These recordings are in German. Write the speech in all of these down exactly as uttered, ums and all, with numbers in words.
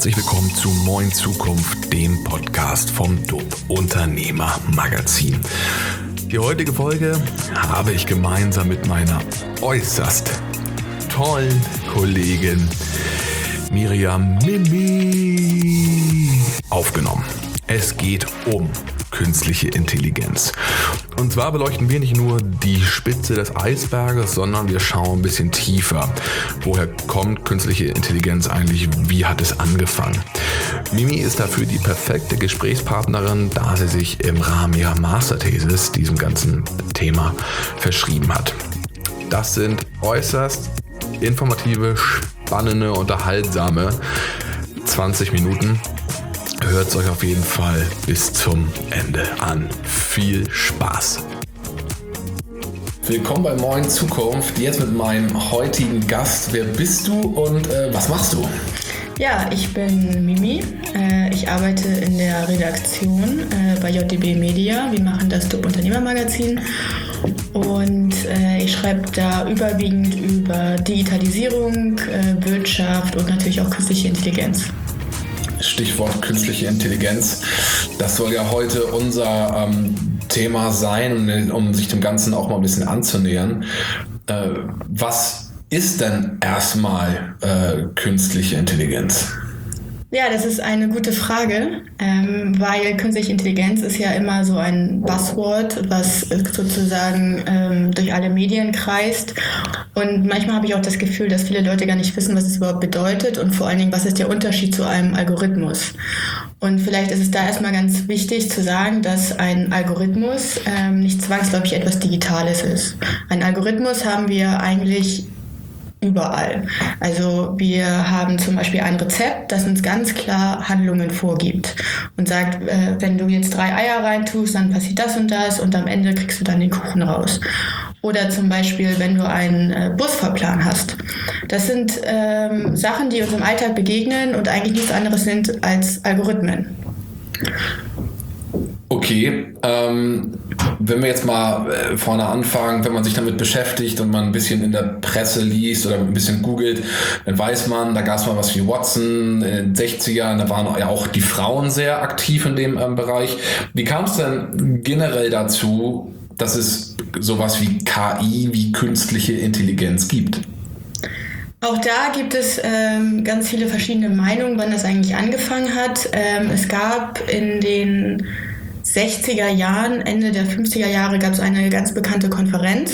Herzlich willkommen zu Moin Zukunft, dem Podcast vom D O B Unternehmer Magazin. Die heutige Folge habe ich gemeinsam mit meiner äußerst tollen Kollegin Miriam Mimi aufgenommen. Es geht um künstliche Intelligenz. Und zwar beleuchten wir nicht nur die Spitze des Eisberges, sondern wir schauen ein bisschen tiefer. Woher kommt künstliche Intelligenz eigentlich? Wie hat es angefangen? Mimi ist dafür die perfekte Gesprächspartnerin, da sie sich im Rahmen ihrer Masterthesis diesem ganzen Thema verschrieben hat. Das sind äußerst informative, spannende, unterhaltsame zwanzig Minuten. Hört es euch auf jeden Fall bis zum Ende an. Viel Spaß! Willkommen bei Moin Zukunft. Jetzt mit meinem heutigen Gast. Wer bist du und äh, was machst du? Ja, ich bin Mimi. Äh, ich arbeite in der Redaktion äh, bei J D B Media. Wir machen das D O B Unternehmer Magazin. Und äh, ich schreibe da überwiegend über Digitalisierung, äh, Wirtschaft und natürlich auch künstliche Intelligenz. Stichwort künstliche Intelligenz. Das soll ja heute unser ähm, Thema sein, um sich dem Ganzen auch mal ein bisschen anzunähern. Äh, was ist denn erstmal äh, künstliche Intelligenz? Ja, das ist eine gute Frage, ähm, weil künstliche Intelligenz ist ja immer so ein Buzzword, was sozusagen ähm, durch alle Medien kreist. Und manchmal habe ich auch das Gefühl, dass viele Leute gar nicht wissen, was es überhaupt bedeutet und vor allen Dingen, was ist der Unterschied zu einem Algorithmus. Und vielleicht ist es da erstmal ganz wichtig zu sagen, dass ein Algorithmus ähm, nicht zwangsläufig etwas Digitales ist. Ein Algorithmus haben wir eigentlich überall. Also wir haben zum Beispiel ein Rezept, das uns ganz klar Handlungen vorgibt und sagt, äh, wenn du jetzt drei Eier reintust, dann passiert das und das und am Ende kriegst du dann den Kuchen raus. Oder zum Beispiel, wenn du einen äh, Busfahrplan hast. Das sind ähm, Sachen, die uns im Alltag begegnen und eigentlich nichts anderes sind als Algorithmen. Okay, ähm, wenn wir jetzt mal äh, vorne anfangen, wenn man sich damit beschäftigt und man ein bisschen in der Presse liest oder ein bisschen googelt, dann weiß man, da gab es mal was wie Watson in den sechzigern, da waren ja auch die Frauen sehr aktiv in dem ähm, Bereich. Wie kam es denn generell dazu, dass es sowas wie K I, wie künstliche Intelligenz gibt? Auch da gibt es ähm, ganz viele verschiedene Meinungen, wann das eigentlich angefangen hat. Ähm, es gab in den sechziger Jahren, Ende der fünfziger Jahre gab es eine ganz bekannte Konferenz,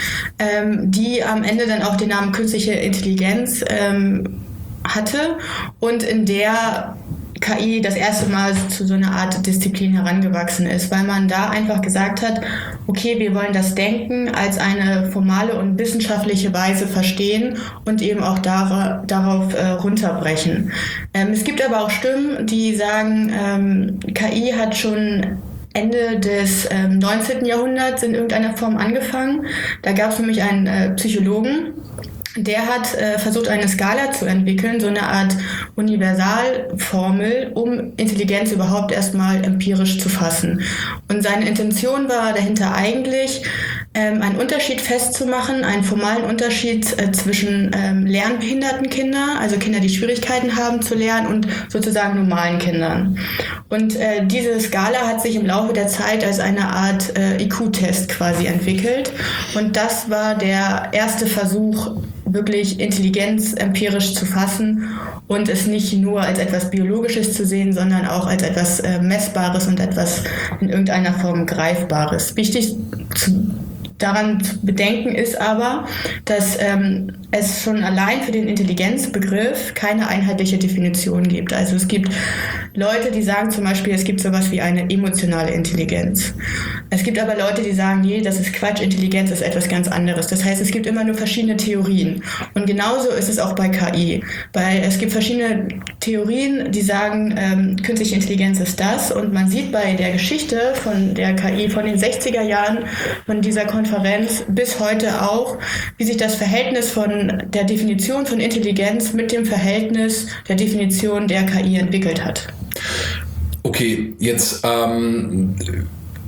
ähm, die am Ende dann auch den Namen Künstliche Intelligenz ähm, hatte und in der K I das erste Mal zu so einer Art Disziplin herangewachsen ist, weil man da einfach gesagt hat, okay, wir wollen das Denken als eine formale und wissenschaftliche Weise verstehen und eben auch dar- darauf äh, runterbrechen. Ähm, es gibt aber auch Stimmen, die sagen, ähm, K I hat schon Ende des ähm, neunzehnten Jahrhunderts in irgendeiner Form angefangen. Da gab es nämlich einen äh, Psychologen, der hat äh, versucht, eine Skala zu entwickeln, so eine Art Universalformel, um Intelligenz überhaupt erstmal empirisch zu fassen. Und seine Intention war dahinter eigentlich, ähm, einen Unterschied festzumachen, einen formalen Unterschied äh, zwischen ähm, lernbehinderten Kindern, also Kinder, die Schwierigkeiten haben zu lernen, und sozusagen normalen Kindern. Und äh, diese Skala hat sich im Laufe der Zeit als eine Art äh, I Q-Test quasi entwickelt. Und das war der erste Versuch, wirklich Intelligenz empirisch zu fassen und es nicht nur als etwas Biologisches zu sehen, sondern auch als etwas äh, Messbares und etwas in irgendeiner Form Greifbares. Wichtig zu, daran zu bedenken ist aber, dass ähm, es schon allein für den Intelligenzbegriff keine einheitliche Definition gibt. Also es gibt Leute, die sagen zum Beispiel, es gibt sowas wie eine emotionale Intelligenz. Es gibt aber Leute, die sagen, nee, das ist Quatsch, Intelligenz ist etwas ganz anderes. Das heißt, es gibt immer nur verschiedene Theorien. Und genauso ist es auch bei K I. Weil es gibt verschiedene Theorien, die sagen, ähm, künstliche Intelligenz ist das. Und man sieht bei der Geschichte von der K I von den sechziger Jahren, von dieser Konferenz bis heute auch, wie sich das Verhältnis von der Definition von Intelligenz mit dem Verhältnis der Definition der K I entwickelt hat. Okay, jetzt ähm,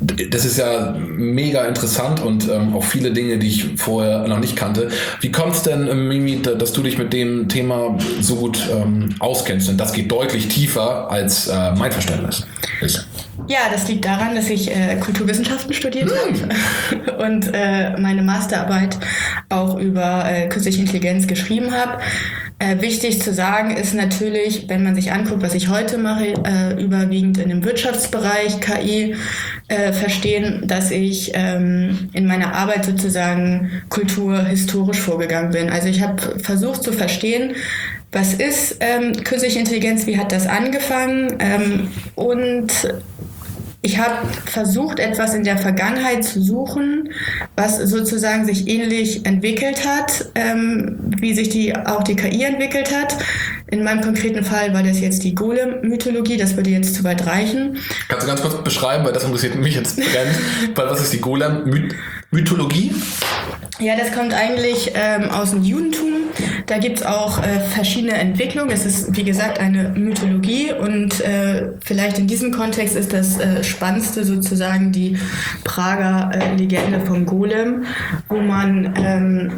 das ist ja mega interessant und ähm, auch viele Dinge, die ich vorher noch nicht kannte. Wie kommt es denn, Mimi, dass du dich mit dem Thema so gut ähm, auskennst? Denn das geht deutlich tiefer, als äh, mein Verständnis ist. Ja, das liegt daran, dass ich äh, Kulturwissenschaften studiert mm. habe und äh, meine Masterarbeit auch über äh, künstliche Intelligenz geschrieben habe. Äh, wichtig zu sagen ist natürlich, wenn man sich anguckt, was ich heute mache, äh, überwiegend in dem Wirtschaftsbereich K I äh, verstehen, dass ich ähm, in meiner Arbeit sozusagen kulturhistorisch vorgegangen bin. Also ich habe versucht zu verstehen, was ist ähm, künstliche Intelligenz, wie hat das angefangen ähm, und ich habe versucht, etwas in der Vergangenheit zu suchen, was sozusagen sich ähnlich entwickelt hat, ähm, wie sich die, auch die K I entwickelt hat. In meinem konkreten Fall war das jetzt die Golem-Mythologie, das würde jetzt zu weit reichen. Kannst du ganz kurz beschreiben, weil das interessiert mich jetzt brennend, weil was ist die Golem-Mythologie? Ja, das kommt eigentlich ähm, aus dem Judentum. Da gibt es auch äh, verschiedene Entwicklungen. Es ist, wie gesagt, eine Mythologie und äh, vielleicht in diesem Kontext ist das äh, Spannendste sozusagen die Prager äh, Legende vom Golem, wo man ähm,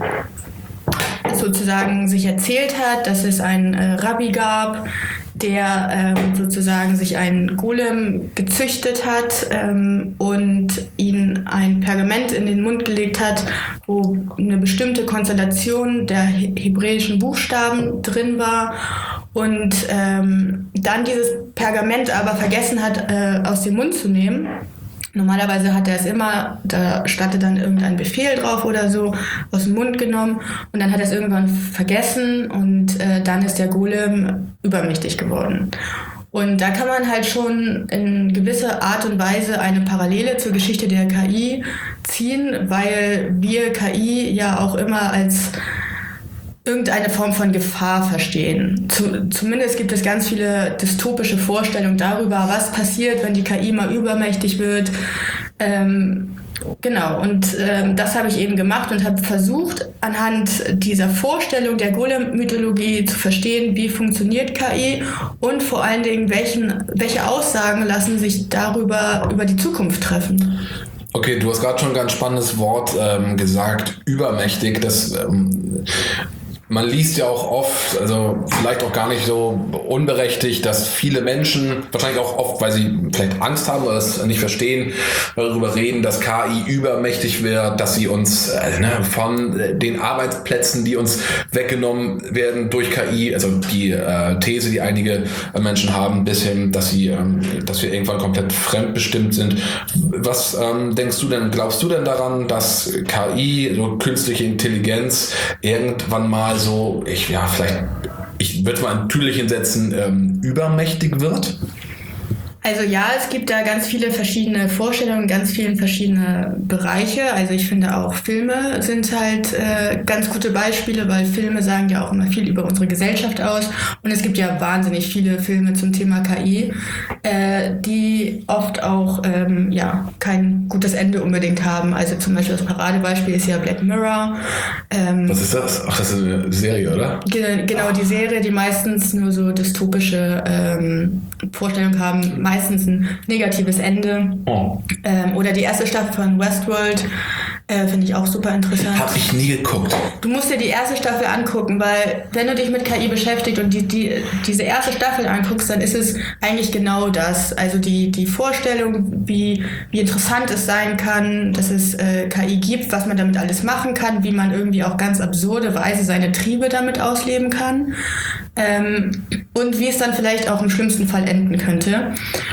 sozusagen sich erzählt hat, dass es einen äh, Rabbi gab, der ähm, sozusagen sich einen Golem gezüchtet hat ähm, und ihn ein Pergament in den Mund gelegt hat, wo eine bestimmte Konstellation der he- hebräischen Buchstaben drin war und ähm, dann dieses Pergament aber vergessen hat, äh, aus dem Mund zu nehmen. Normalerweise hat er es immer, da stand dann irgendein Befehl drauf oder so, aus dem Mund genommen und dann hat er es irgendwann vergessen und äh, dann ist der Golem übermächtig geworden. Und da kann man halt schon in gewisser Art und Weise eine Parallele zur Geschichte der K I ziehen, weil wir K I ja auch immer als irgendeine Form von Gefahr verstehen. Zu, zumindest gibt es ganz viele dystopische Vorstellungen darüber, was passiert, wenn die K I mal übermächtig wird. Ähm, genau, und ähm, das habe ich eben gemacht und habe versucht, anhand dieser Vorstellung der Golem-Mythologie zu verstehen, wie funktioniert K I und vor allen Dingen, welchen, welche Aussagen lassen sich darüber über die Zukunft treffen. Okay, du hast gerade schon ein ganz spannendes Wort ähm, gesagt, übermächtig. Das ähm Man liest ja auch oft, also vielleicht auch gar nicht so unberechtigt, dass viele Menschen, wahrscheinlich auch oft, weil sie vielleicht Angst haben oder es nicht verstehen, darüber reden, dass K I übermächtig wird, dass sie uns äh, ne, von den Arbeitsplätzen, die uns weggenommen werden durch K I, also die äh, These, die einige Menschen haben, bis hin, dass sie, ähm, dass wir irgendwann komplett fremdbestimmt sind. Was ähm, denkst du denn, glaubst du denn daran, dass K I, so künstliche Intelligenz, irgendwann mal so, ich ja, vielleicht, ich würde mal ein Tüdelchen setzen, ähm, übermächtig wird? Also ja, es gibt da ganz viele verschiedene Vorstellungen, ganz viele verschiedene Bereiche. Also ich finde auch Filme sind halt äh, ganz gute Beispiele, weil Filme sagen ja auch immer viel über unsere Gesellschaft aus. Und es gibt ja wahnsinnig viele Filme zum Thema K I, äh, die oft auch ähm, ja kein gutes Ende unbedingt haben. Also zum Beispiel das Paradebeispiel ist ja Black Mirror. Ähm, Was ist das? Ach, das ist eine Serie, oder? Ge- genau, die Serie, die meistens nur so dystopische ähm, Vorstellungen haben, meistens ein negatives Ende. Oh. Ähm, oder die erste Staffel von Westworld, äh, finde ich auch super interessant. Hab ich nie geguckt. Du musst dir die erste Staffel angucken, weil wenn du dich mit K I beschäftigst und die, die, diese erste Staffel anguckst, dann ist es eigentlich genau das. Also die, die Vorstellung, wie, wie interessant es sein kann, dass es äh, K I gibt, was man damit alles machen kann, wie man irgendwie auch ganz absurde Weise seine Triebe damit ausleben kann. Ähm, und wie es dann vielleicht auch im schlimmsten Fall enden könnte.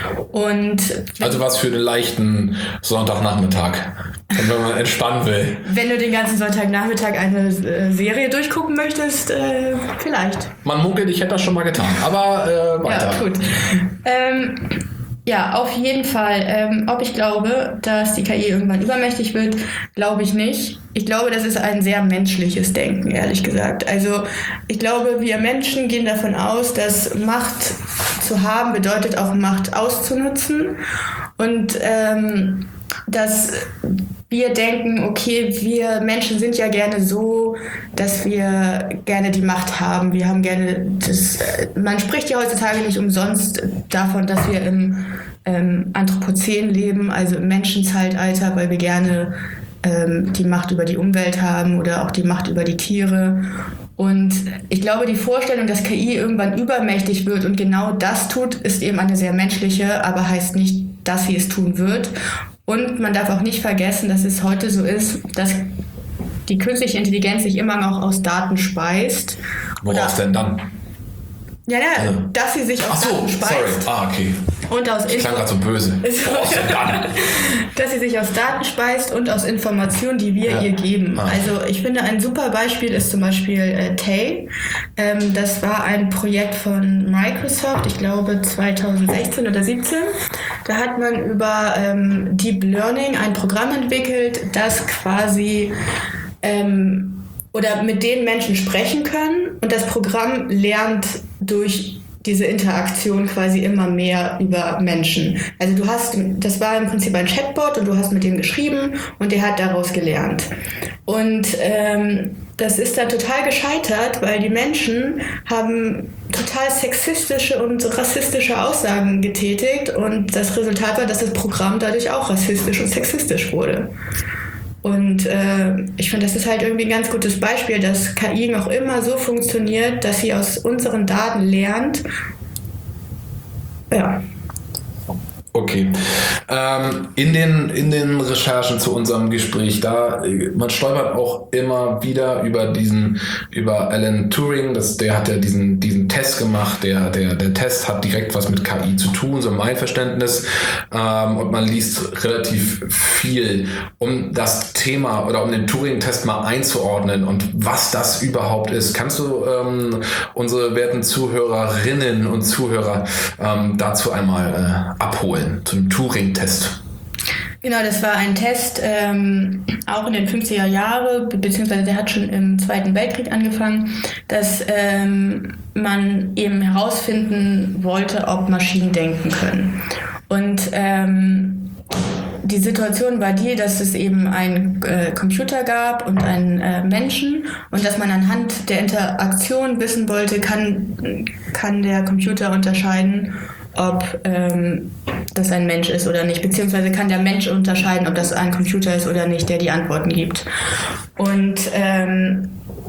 Und also was für einen leichten Sonntagnachmittag, wenn man entspannen will. Wenn du den ganzen Sonntagnachmittag eine äh, Serie durchgucken möchtest, äh, vielleicht. Man munkelt, ich hätte das schon mal getan, aber äh, weiter. Ja, gut. ähm, Ja, auf jeden Fall. Ähm, ob ich glaube, dass die K I irgendwann übermächtig wird, glaube ich nicht. Ich glaube, das ist ein sehr menschliches Denken, ehrlich gesagt. Also ich glaube, wir Menschen gehen davon aus, dass Macht zu haben bedeutet auch Macht auszunutzen und ähm, dass wir denken, okay, wir Menschen sind ja gerne so, dass wir gerne die Macht haben. Wir haben gerne das, man spricht ja heutzutage nicht umsonst davon, dass wir im ähm, Anthropozän leben, also im Menschenzeitalter, weil wir gerne ähm, die Macht über die Umwelt haben oder auch die Macht über die Tiere. Und ich glaube, die Vorstellung, dass K I irgendwann übermächtig wird und genau das tut, ist eben eine sehr menschliche, aber heißt nicht, dass sie es tun wird. Und man darf auch nicht vergessen, dass es heute so ist, dass die künstliche Intelligenz sich immer noch aus Daten speist. Woraus denn dann? Ja, ja, also, dass sie sich aus ach so, Daten speist. Sorry. Ah, okay. Und aus das klang gerade so böse. Woraus denn dann? Dass sie sich aus Daten speist und aus Informationen, die wir ja. ihr geben. Ah. Also ich finde, ein super Beispiel ist zum Beispiel äh, Tay. Ähm, das war ein Projekt von Microsoft, ich glaube zwanzig sechzehn oder siebzehn. Da hat man über ähm, Deep Learning ein Programm entwickelt, das quasi ähm, oder mit denen Menschen sprechen können und das Programm lernt durch diese Interaktion quasi immer mehr über Menschen. Also du hast, das war im Prinzip ein Chatbot und du hast mit dem geschrieben und der hat daraus gelernt. Und ähm, das ist dann total gescheitert, weil die Menschen haben total sexistische und rassistische Aussagen getätigt und das Resultat war, dass das Programm dadurch auch rassistisch und sexistisch wurde. Und äh, ich finde, das ist halt irgendwie ein ganz gutes Beispiel, dass K I noch immer so funktioniert, dass sie aus unseren Daten lernt. Ja. Okay. Ähm, in den, in den Recherchen zu unserem Gespräch, da, man stolpert auch immer wieder über diesen, über Alan Turing, das, der hat ja diesen, diesen Test gemacht, der, der, der Test hat direkt was mit K I zu tun, so mein Verständnis, ähm, und man liest relativ viel, um das Thema oder um den Turing-Test mal einzuordnen und was das überhaupt ist. Kannst du ähm, unsere werten Zuhörerinnen und Zuhörer ähm, dazu einmal äh, abholen? Zu dem Turing-Test. Genau, das war ein Test, ähm, auch in den fünfziger Jahren, beziehungsweise der hat schon im Zweiten Weltkrieg angefangen, dass ähm, man eben herausfinden wollte, ob Maschinen denken können. Und ähm, die Situation war die, dass es eben einen äh, Computer gab und einen äh, Menschen und dass man anhand der Interaktion wissen wollte, kann, kann der Computer unterscheiden, ob ähm, das ein Mensch ist oder nicht, beziehungsweise kann der Mensch unterscheiden, ob das ein Computer ist oder nicht, der die Antworten gibt. Und ähm,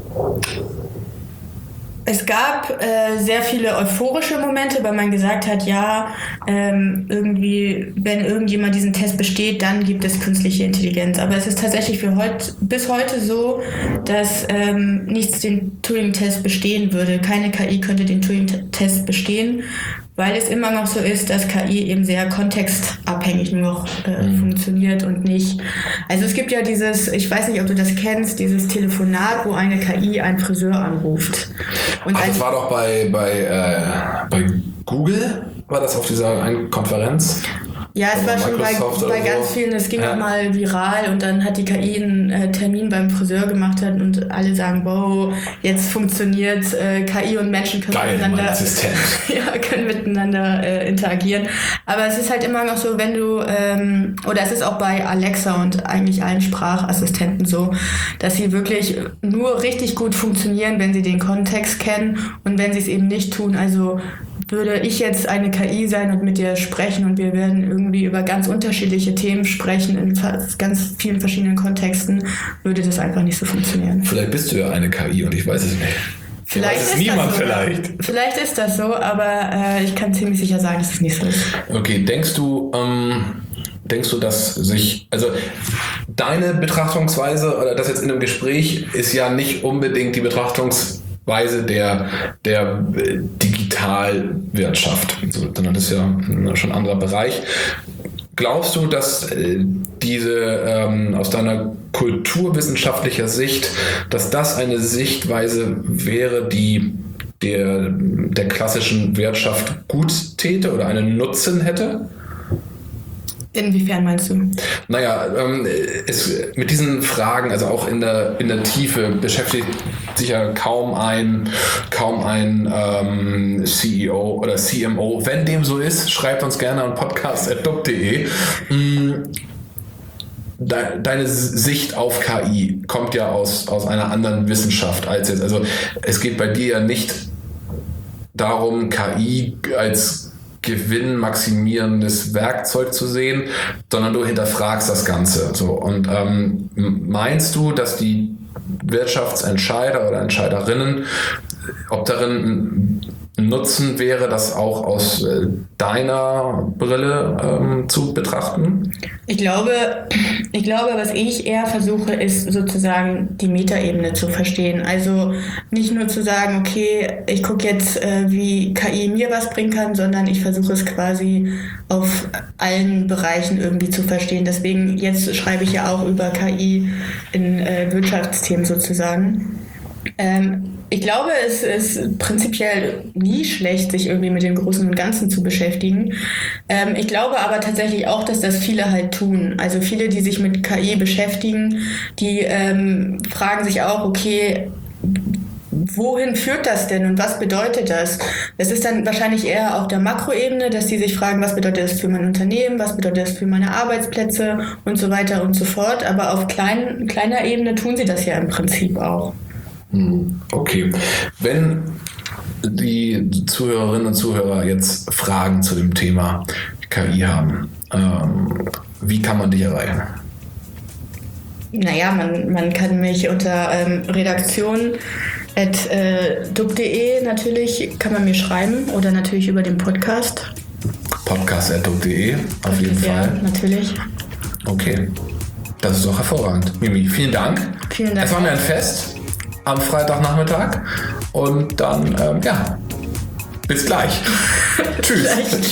es gab äh, sehr viele euphorische Momente, weil man gesagt hat, ja, ähm, irgendwie, wenn irgendjemand diesen Test besteht, dann gibt es künstliche Intelligenz. Aber es ist tatsächlich für heut, bis heute so, dass ähm, nichts den Turing-Test bestehen würde. Keine K I könnte den Turing-Test bestehen, weil es immer noch so ist, dass K I eben sehr kontextabhängig nur noch äh, mhm. funktioniert und nicht. Also es gibt ja dieses, ich weiß nicht, ob du das kennst, dieses Telefonat, wo eine K I einen Friseur anruft. Und Ach, das war doch bei, bei, äh, bei Google, war das auf dieser einen Konferenz? Ja, es war schon bei, bei ganz vielen, es ging ja auch mal viral und dann hat die K I einen äh, Termin beim Friseur gemacht und alle sagen, wow, jetzt funktioniert äh, K I und Menschen können Geil, miteinander, ja, können miteinander äh, interagieren. Aber es ist halt immer noch so, wenn du, ähm, oder es ist auch bei Alexa und eigentlich allen Sprachassistenten so, dass sie wirklich nur richtig gut funktionieren, wenn sie den Kontext kennen und wenn sie es eben nicht tun, also würde ich jetzt eine K I sein und mit dir sprechen und wir werden irgendwie über ganz unterschiedliche Themen sprechen in ganz vielen verschiedenen Kontexten, würde das einfach nicht so funktionieren. Vielleicht bist du ja eine K I und ich weiß es nicht. Vielleicht weiß es ist niemand das so. vielleicht. Vielleicht ist das so, aber äh, ich kann ziemlich sicher sagen, dass es nicht so ist. Okay, denkst du, ähm, denkst du, dass sich, also deine Betrachtungsweise oder das jetzt in einem Gespräch ist ja nicht unbedingt die Betrachtungsweise Weise der, der Digitalwirtschaft, sondern das ist ja schon ein anderer Bereich. Glaubst du, dass diese ähm, aus deiner kulturwissenschaftlicher Sicht, dass das eine Sichtweise wäre, die der, der klassischen Wirtschaft gut täte oder einen Nutzen hätte? Inwiefern meinst du? Naja, ähm, es, mit diesen Fragen, also auch in der, in der Tiefe, beschäftigt sich ja kaum ein, kaum ein ähm, C E O oder C M O. Wenn dem so ist, schreibt uns gerne an podcast punkt duck punkt de. de, deine Sicht auf K I kommt ja aus, aus einer anderen Wissenschaft als jetzt. Also es geht bei dir ja nicht darum, K I als gewinnmaximierendes Werkzeug zu sehen, sondern du hinterfragst das Ganze. So. Und ähm, meinst du, dass die Wirtschaftsentscheider oder Entscheiderinnen, ob darin ein Nutzen wäre, das auch aus äh, deiner Brille ähm, zu betrachten? Ich glaube, ich glaube, was ich eher versuche, ist sozusagen die Metaebene zu verstehen. Also nicht nur zu sagen, okay, ich gucke jetzt, äh, wie K I mir was bringen kann, sondern ich versuche es quasi auf allen Bereichen irgendwie zu verstehen. Deswegen, jetzt schreibe ich ja auch über K I in äh, Wirtschaftsthemen sozusagen. Ähm, ich glaube, es ist prinzipiell nie schlecht, sich irgendwie mit dem Großen und Ganzen zu beschäftigen. Ähm, ich glaube aber tatsächlich auch, dass das viele halt tun. Also viele, die sich mit K I beschäftigen, die ähm, fragen sich auch, okay, wohin führt das denn und was bedeutet das? Das ist dann wahrscheinlich eher auf der Makroebene, dass die sich fragen, was bedeutet das für mein Unternehmen, was bedeutet das für meine Arbeitsplätze und so weiter und so fort. Aber auf klein, kleiner Ebene tun sie das ja im Prinzip auch. Okay. Wenn die Zuhörerinnen und Zuhörer jetzt Fragen zu dem Thema K I haben, ähm, wie kann man dich erreichen? Naja, man, man kann mich unter ähm, redaktion at dub punkt de natürlich, kann man mir schreiben oder natürlich über den Podcast. podcast at dub punkt de, auf jeden ja, Fall. Natürlich. Okay. Das ist doch hervorragend. Mimi, vielen Dank. Vielen Dank. Es war mir ein Fest am Freitagnachmittag und dann, ähm, ja, bis gleich. Tschüss. Gleich, tschüss.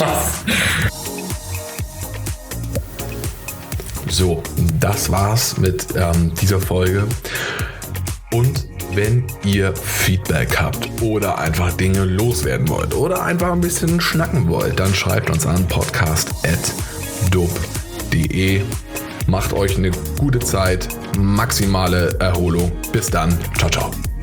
So, das war's mit ähm, dieser Folge. Und wenn ihr Feedback habt oder einfach Dinge loswerden wollt oder einfach ein bisschen schnacken wollt, dann schreibt uns an podcast at dub punkt de. Macht euch eine gute Zeit, maximale Erholung. Bis dann. Ciao, ciao.